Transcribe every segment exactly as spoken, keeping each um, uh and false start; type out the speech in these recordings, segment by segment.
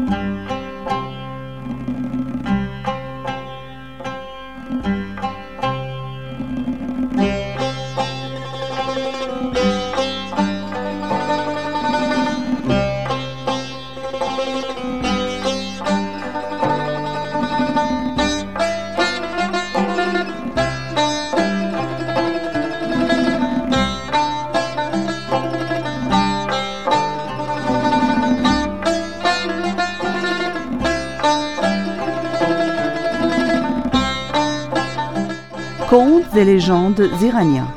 Contes et légendes iraniens.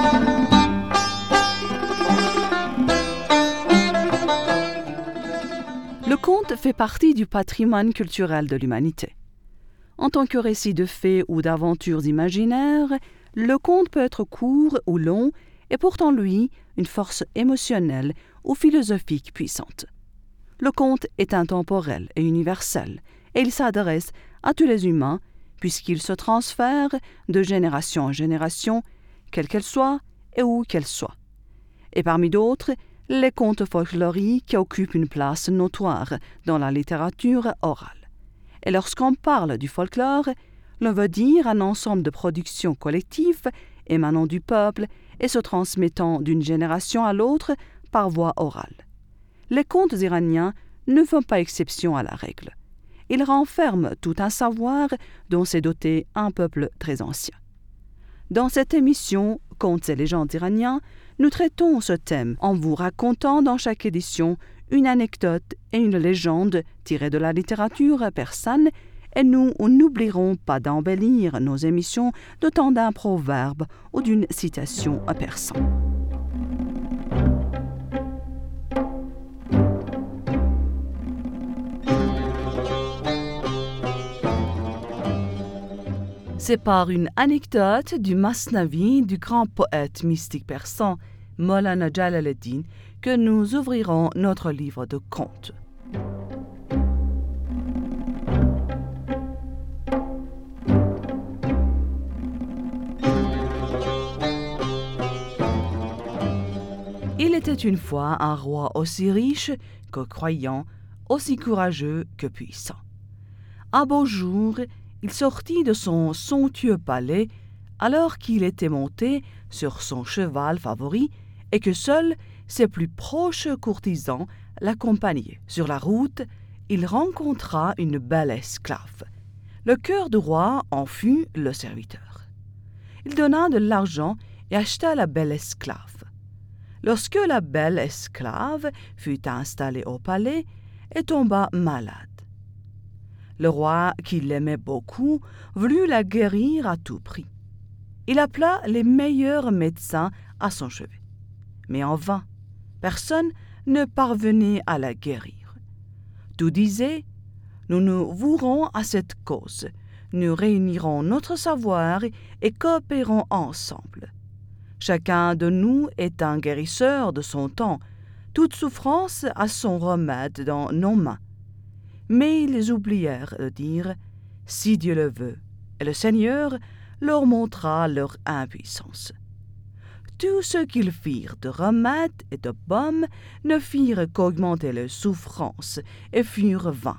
Le conte fait partie du patrimoine culturel de l'humanité. En tant que récit de faits ou d'aventures imaginaires, le conte peut être court ou long et pourtant lui une force émotionnelle ou philosophique puissante. Le conte est intemporel et universel et il s'adresse à tous les humains puisqu'il se transfère de génération en génération, quelle qu'elle soit et où qu'elle soit. Et parmi d'autres, les contes folkloriques occupent une place notoire dans la littérature orale. Et lorsqu'on parle du folklore, l'on veut dire un ensemble de productions collectives émanant du peuple et se transmettant d'une génération à l'autre par voie orale. Les contes iraniens ne font pas exception à la règle. Ils renferment tout un savoir dont s'est doté un peuple très ancien. Dans cette émission « Contes et légendes iraniens », nous traitons ce thème en vous racontant dans chaque édition une anecdote et une légende tirées de la littérature persane et nous n'oublierons pas d'embellir nos émissions d'autant d'un proverbe ou d'une citation persane. C'est par une anecdote du Masnavi du grand poète mystique persan Maulana Jalal-ed-Din que nous ouvrirons notre livre de contes. Il était une fois un roi aussi riche que croyant, aussi courageux que puissant. Un beau jour, il sortit de son somptueux palais alors qu'il était monté sur son cheval favori et que seuls ses plus proches courtisans l'accompagnaient. Sur la route, il rencontra une belle esclave. Le cœur du roi en fut le serviteur. Il donna de l'argent et acheta la belle esclave. Lorsque la belle esclave fut installée au palais, elle tomba malade. Le roi, qui l'aimait beaucoup, voulut la guérir à tout prix. Il appela les meilleurs médecins à son chevet. Mais en vain, personne ne parvenait à la guérir. Tout disait, nous nous vouerons à cette cause, nous réunirons notre savoir et coopérons ensemble. Chacun de nous est un guérisseur de son temps, toute souffrance a son remède dans nos mains. Mais ils oublièrent de dire « si Dieu le veut », et le Seigneur leur montra leur impuissance. Tout ce qu'ils firent de remèdes et de baumes ne firent qu'augmenter leurs souffrances et furent vains.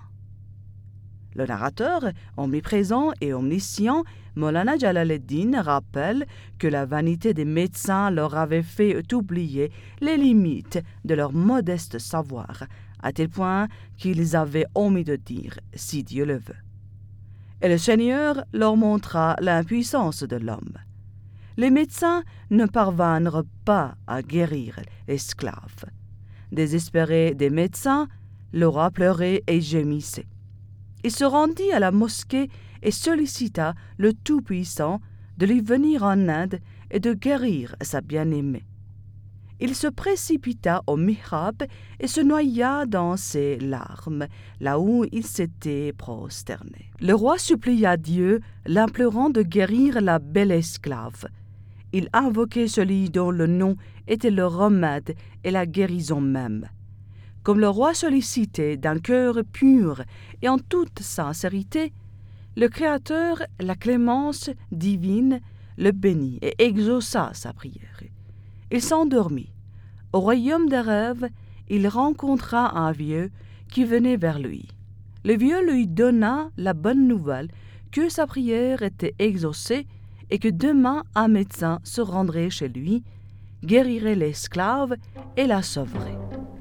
Le narrateur, omniprésent et omniscient, Maulana Jalal-ed-Din rappelle que la vanité des médecins leur avait fait oublier les limites de leur modeste savoir, à tel point qu'ils avaient omis de dire « si Dieu le veut ». Et le Seigneur leur montra l'impuissance de l'homme. Les médecins ne parvinrent pas à guérir l'esclave. Désespéré des médecins, le roi pleurait et gémissait. Il se rendit à la mosquée et sollicita le Tout-Puissant de lui venir en aide et de guérir sa bien-aimée. Il se précipita au mihrab et se noya dans ses larmes, là où il s'était prosterné. Le roi supplia Dieu, l'implorant de guérir la belle esclave. Il invoquait celui dont le nom était le remède et la guérison même. Comme le roi sollicitait d'un cœur pur et en toute sincérité, le Créateur, la clémence divine, le bénit et exauça sa prière. Il s'endormit. Au royaume des rêves, il rencontra un vieux qui venait vers lui. Le vieux lui donna la bonne nouvelle que sa prière était exaucée et que demain un médecin se rendrait chez lui, guérirait l'esclave et la sauverait.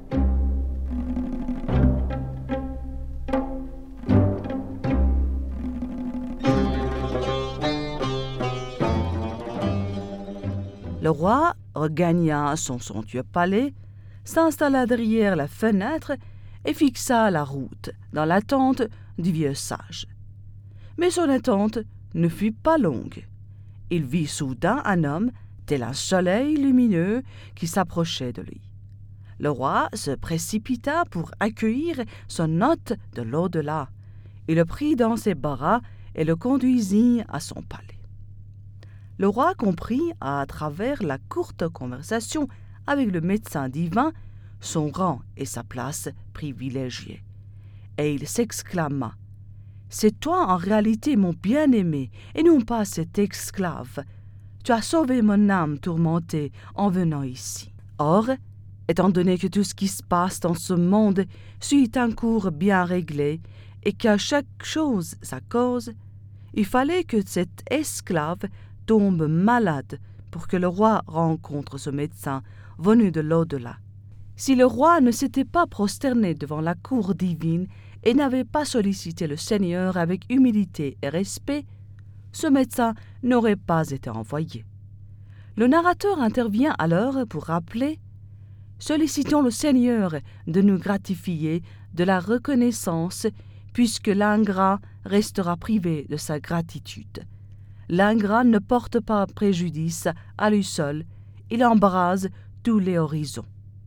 Le roi regagna son somptueux palais, s'installa derrière la fenêtre et fixa la route dans l'attente du vieux sage. Mais son attente ne fut pas longue. Il vit soudain un homme, tel un soleil lumineux, qui s'approchait de lui. Le roi se précipita pour accueillir son hôte de l'au-delà. Il le prit dans ses bras et le conduisit à son palais. Le roi comprit, à travers la courte conversation avec le médecin divin, son rang et sa place privilégiée. Et il s'exclama : « C'est toi en réalité mon bien-aimé, et non pas cet esclave. Tu as sauvé mon âme tourmentée en venant ici. » Or, étant donné que tout ce qui se passe dans ce monde suit un cours bien réglé, et qu'à chaque chose sa cause, il fallait que cet esclave tombe malade pour que le roi rencontre ce médecin venu de l'au-delà. Si le roi ne s'était pas prosterné devant la cour divine et n'avait pas sollicité le Seigneur avec humilité et respect, ce médecin n'aurait pas été envoyé. Le narrateur intervient alors pour rappeler « Sollicitons le Seigneur de nous gratifier de la reconnaissance, puisque l'ingrat restera privé de sa gratitude. L'ingrat ne porte pas préjudice à lui seul, il embrase tous les horizons. »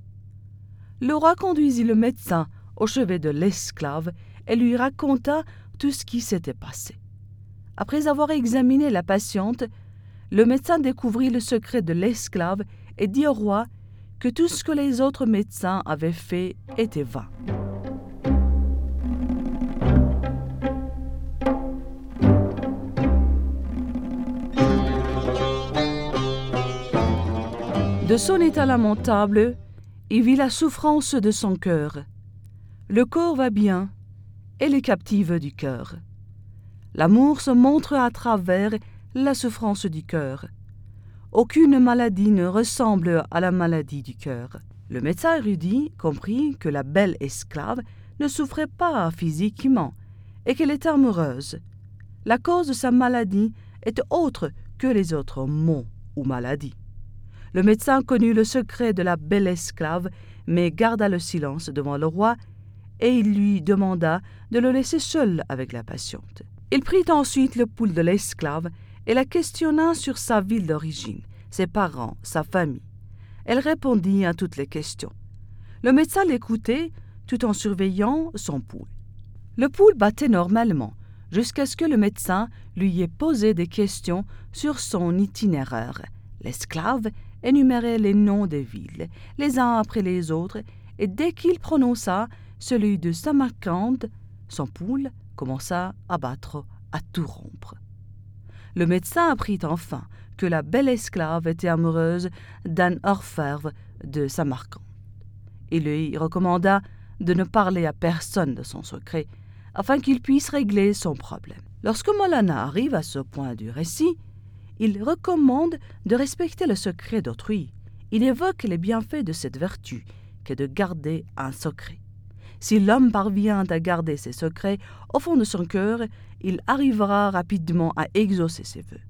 Le roi conduisit le médecin au chevet de l'esclave et lui raconta tout ce qui s'était passé. Après avoir examiné la patiente, le médecin découvrit le secret de l'esclave et dit au roi que tout ce que les autres médecins avaient fait était vain. De son état lamentable, il vit la souffrance de son cœur. Le corps va bien, et les captives du cœur. L'amour se montre à travers la souffrance du cœur. Aucune maladie ne ressemble à la maladie du cœur. Le médecin érudit comprit que la belle esclave ne souffrait pas physiquement et qu'elle était amoureuse. La cause de sa maladie était autre que les autres maux ou maladies. Le médecin connut le secret de la belle esclave, mais garda le silence devant le roi, et il lui demanda de le laisser seul avec la patiente. Il prit ensuite le pouls de l'esclave et la questionna sur sa ville d'origine, ses parents, sa famille. Elle répondit à toutes les questions. Le médecin l'écoutait tout en surveillant son pouls. Le pouls battait normalement, jusqu'à ce que le médecin lui ait posé des questions sur son itinéraire. L'esclave énumérait les noms des villes, les uns après les autres, et dès qu'il prononça celui de Samarcande, son pouls commença à battre à tout rompre. Le médecin apprit enfin que la belle esclave était amoureuse d'un orfèvre de Samarcande. Il lui recommanda de ne parler à personne de son secret, afin qu'il puisse régler son problème. Lorsque Maulana arrive à ce point du récit, il recommande de respecter le secret d'autrui. Il évoque les bienfaits de cette vertu que de garder un secret. Si l'homme parvient à garder ses secrets au fond de son cœur, il arrivera rapidement à exaucer ses vœux.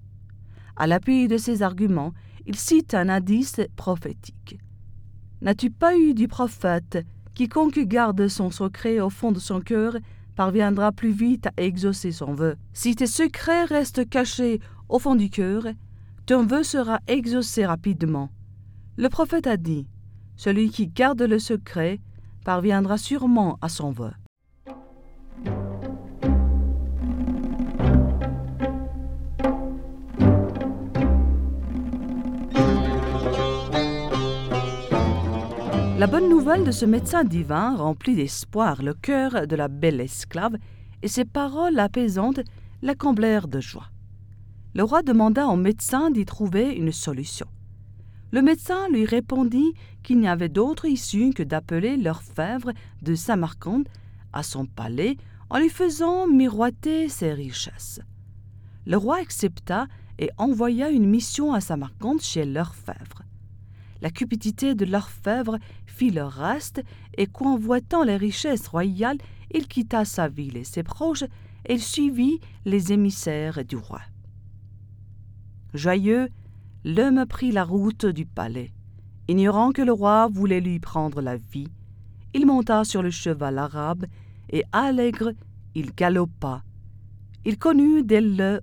À l'appui de ces arguments, il cite un indice prophétique. « N'as-tu pas eu du prophète ? Quiconque garde son secret au fond de son cœur parviendra plus vite à exaucer son vœu. Si tes secrets restent cachés au fond du cœur, ton vœu sera exaucé rapidement. » Le prophète a dit, « Celui qui garde le secret parviendra sûrement à son vœu. » La bonne nouvelle de ce médecin divin remplit d'espoir le cœur de la belle esclave, et ses paroles apaisantes la comblèrent de joie. Le roi demanda au médecin d'y trouver une solution. Le médecin lui répondit qu'il n'y avait d'autre issue que d'appeler l'orfèvre de Samarcande à son palais en lui faisant miroiter ses richesses. Le roi accepta et envoya une mission à Samarcande chez l'orfèvre. La cupidité de l'orfèvre fit le reste, et convoitant les richesses royales, il quitta sa ville et ses proches, et il suivit les émissaires du roi. Joyeux, l'homme prit la route du palais. Ignorant que le roi voulait lui prendre la vie, il monta sur le cheval arabe, et allègre, il galopa. Il connut dès le...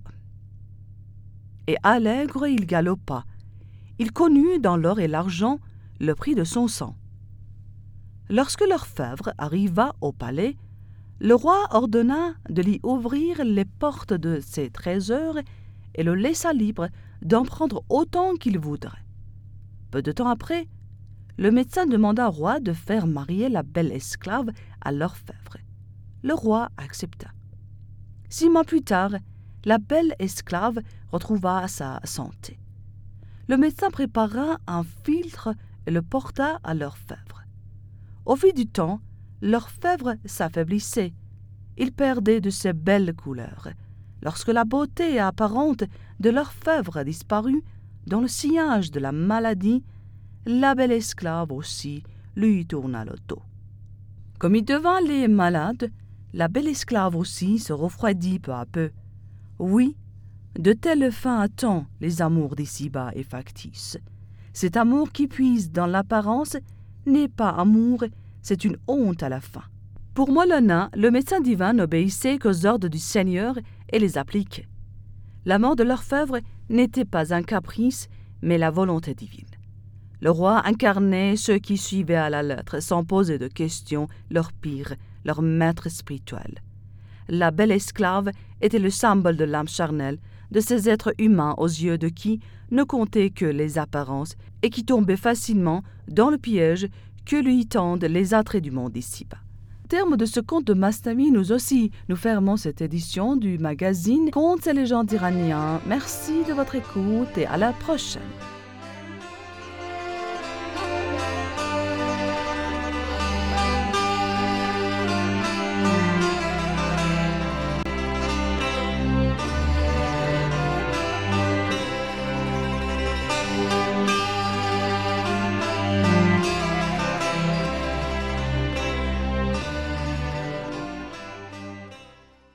Et allègre, il galopa. Il connut dans l'or et l'argent le prix de son sang. Lorsque l'orfèvre arriva au palais, le roi ordonna de lui ouvrir les portes de ses trésors et le laissa libre d'en prendre autant qu'il voudrait. Peu de temps après, le médecin demanda au roi de faire marier la belle esclave à l'orfèvre. Le roi accepta. Six mois plus tard, la belle esclave retrouva sa santé. Le médecin prépara un philtre et le porta à l'orfèvre. Au fil du temps, l'orfèvre s'affaiblissait. Il perdait de ses belles couleurs. Lorsque la beauté apparente de l'orfèvre disparut dans le sillage de la maladie, la belle esclave aussi lui tourna le dos. Comme il devint les malade, la belle esclave aussi se refroidit peu à peu. Oui, de telles fins attendent les amours d'ici-bas et factices. Cet amour qui puise dans l'apparence n'est pas amour, c'est une honte à la fin. Pour Molona, le médecin divin n'obéissait qu'aux ordres du Seigneur et les appliquait. La mort de l'orfèvre n'était pas un caprice, mais la volonté divine. Le roi incarnait ceux qui suivaient à la lettre, sans poser de questions, leur pire, leur maître spirituel. La belle esclave était le symbole de l'âme charnelle, de ces êtres humains aux yeux de qui ne comptaient que les apparences et qui tombaient facilement dans le piège que lui tendent les attraits du monde ici-bas. Au terme de ce conte de Masnavi, nous aussi, nous fermons cette édition du magazine Contes et légendes iraniens. Merci de votre écoute et à la prochaine.